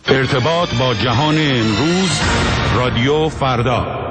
ارتباط با جهان امروز، رادیو فردا.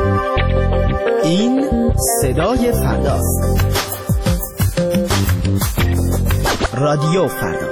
این صدای فرداست. رادیو فردا.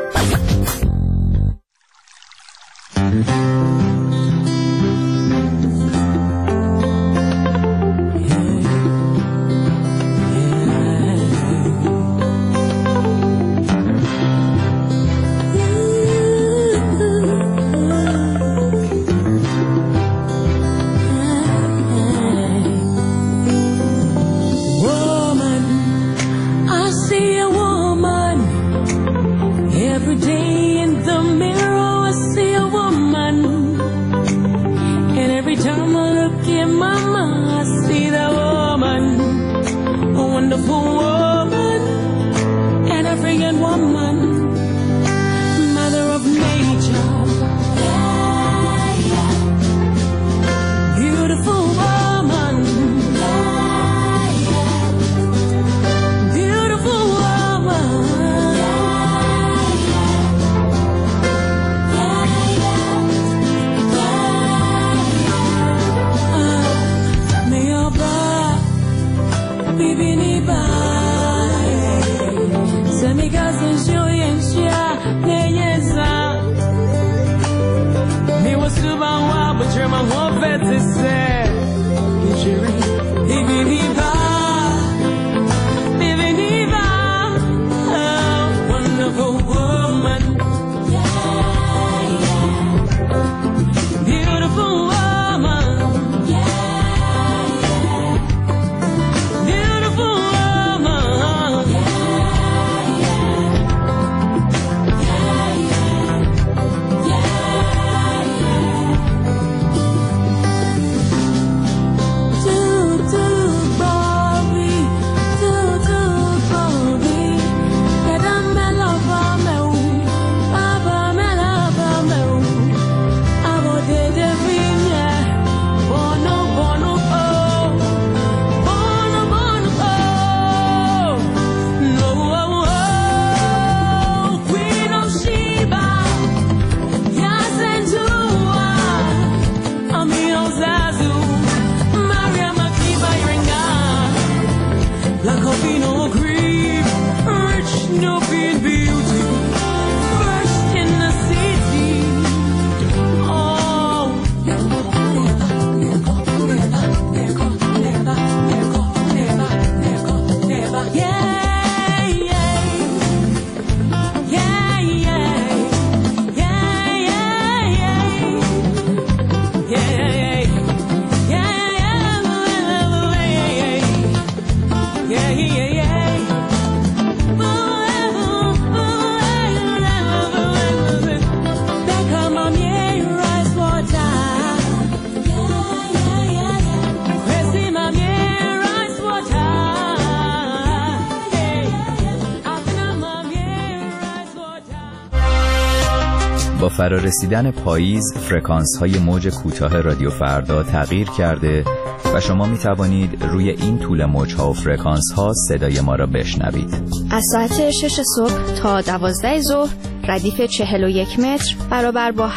با فرارسیدن پاییز فرکانس‌های موج کوتاه رادیو فردا تغییر کرده و شما می توانید روی این طول موج‌ها و فرکانس‌ها صدای ما را بشنوید. از ساعت 6 صبح تا 12 ظهر ردیف 41 متر برابر با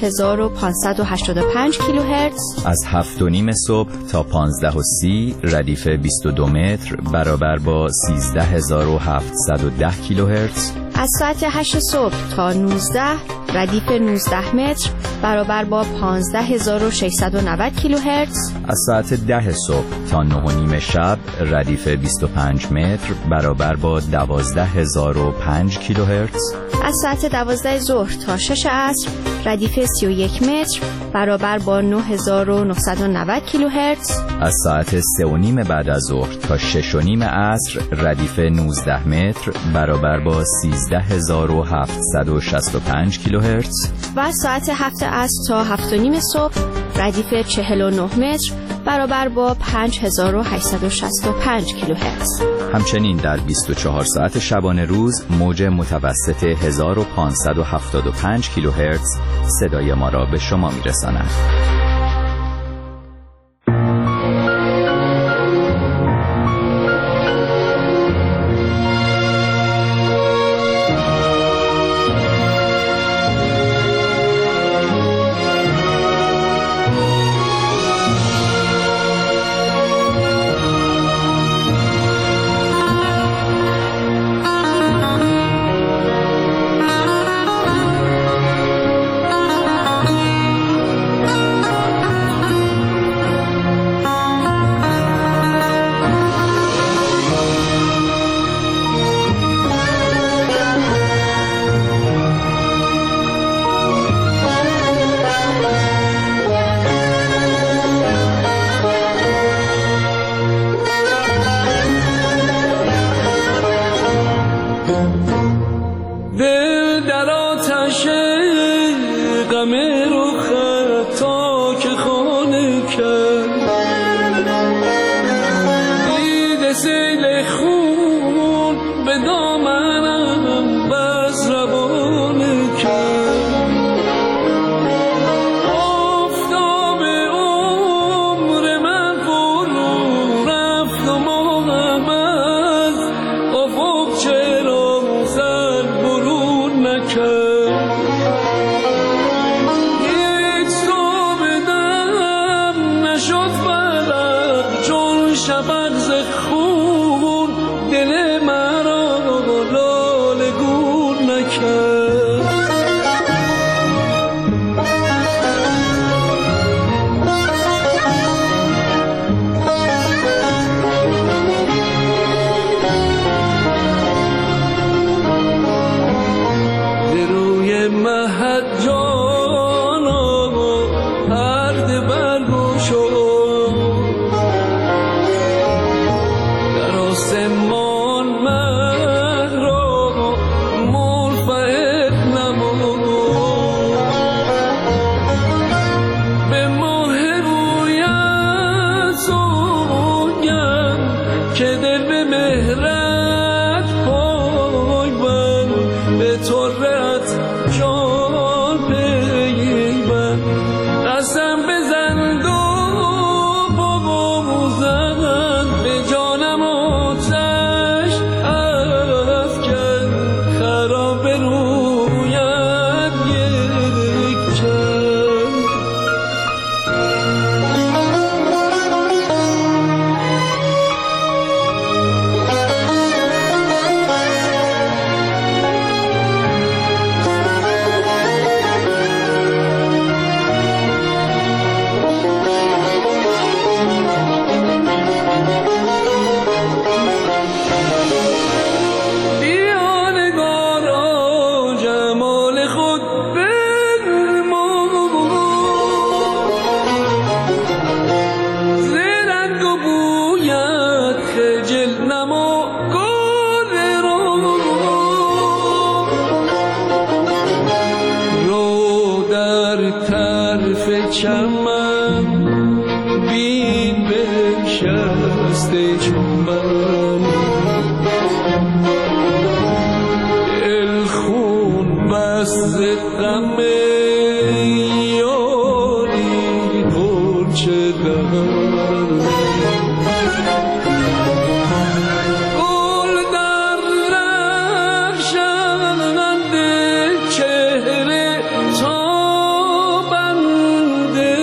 7585 کیلوهرتز. از 7:30 صبح تا 15:30 ردیف 22 متر برابر با 13710 کیلوهرتز. از ساعت 8 صبح تا 19 ردیف 19 متر برابر با 15690 کیلوهرتز. از ساعت 10 صبح تا 9:30 شب ردیف 25 متر برابر با 12005 کیلوهرتز. از ساعت 12 ظهر تا 6 عصر ردیف 31 متر برابر با 9990 کیلوهرتز. از ساعت 3:30 بعد از ظهر تا 6:30 عصر ردیف 19 متر برابر با 13765 کیلوهرتز. و از ساعت 7 عصر تا 7:30 صبح ردیف 49 متر برابر با 5865 کیلوهرتز. همچنین در 24 ساعت شبانه روز موج متوسط 1575 کیلوهرتز صدای ما را به شما میرساند. دامنم بس روانه کرد. آفتاب عمر من فرو رفت و ماهم از افق چرا سر برون نکرد. یک صبح دم نشد فلک چون شفق ز خون دل مرا لاله گون نکرد. ز روی مهد جانا پرده برگشاد، در آسمان مه را مرفعت نمود. به ماه رویت سوگند که دل به مهرت پایبند، به طرت جان پیوند. قسم بزن و بغوزند به جانم آتش افکن، خراب رویت یک چند. چمن بین بنشسته چون من، دل خون بست غم یاری پرچه دارم. گل در رخشنده چهره تابنده،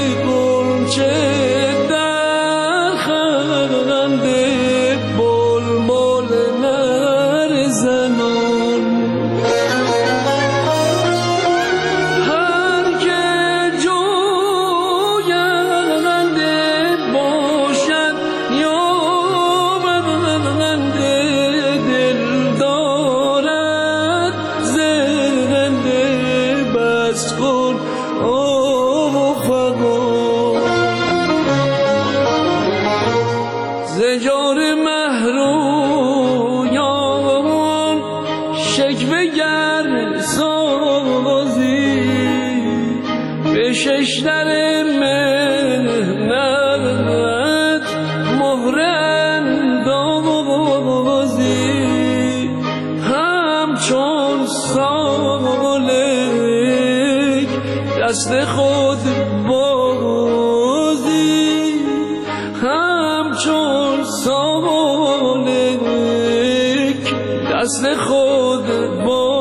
گلچه در خنده بلبل نرزنان. هر که جوینده باشد یا برنده، دل دارد زنده بس کن زجار مهرویان شکوه گر سازی، به ششدر مهنت مهر اندازی، همچون سالک دست خود بازی، همچون سالک دست خود بازی.